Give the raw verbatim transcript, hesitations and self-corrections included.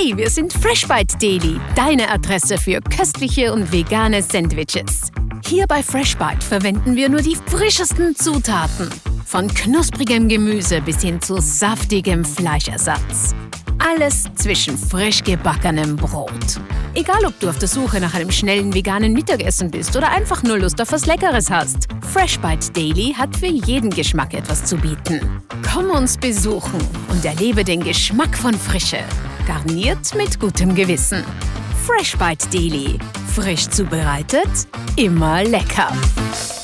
Hey, wir sind Freshbite Daily, deine Adresse für köstliche und vegane Sandwiches. Hier bei Freshbite verwenden wir nur die frischesten Zutaten. Von knusprigem Gemüse bis hin zu saftigem Fleischersatz. Alles zwischen frisch gebackenem Brot. Egal, ob du auf der Suche nach einem schnellen veganen Mittagessen bist oder einfach nur Lust auf was Leckeres hast, Freshbite Daily hat für jeden Geschmack etwas zu bieten. Komm uns besuchen und erlebe den Geschmack von Frische, garniert mit gutem Gewissen. Freshbite Daily. Frisch zubereitet, immer lecker.